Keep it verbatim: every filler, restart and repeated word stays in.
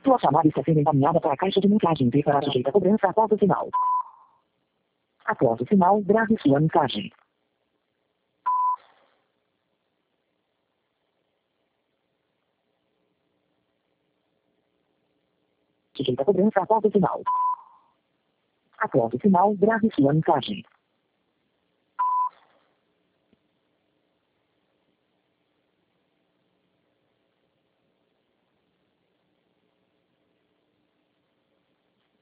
Sua chamada está sendo encaminhada para a caixa de mensagem e será sujeita a cobrança após o sinal. Após o sinal, grave sua mensagem. Sujeita a cobrança após o sinal. Após o sinal, grave sua mensagem.